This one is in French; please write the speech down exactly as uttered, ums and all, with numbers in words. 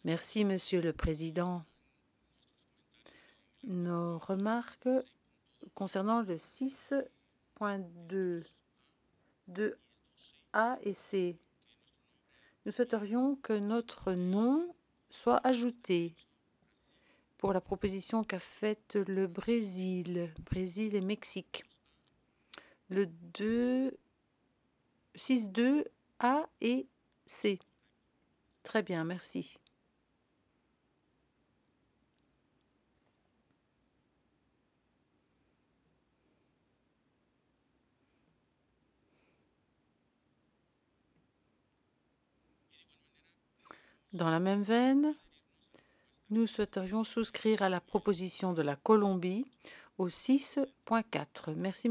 Merci, Monsieur le Président. Nos remarques concernant le six point deux, deux A et C. Nous souhaiterions que notre nom soit ajouté pour la proposition qu'a faite le Brésil, Brésil et Mexique. Le deux, six deux A et C. Très bien, merci. Dans la même veine, nous souhaiterions souscrire à la proposition de la Colombie au six point quatre. Merci.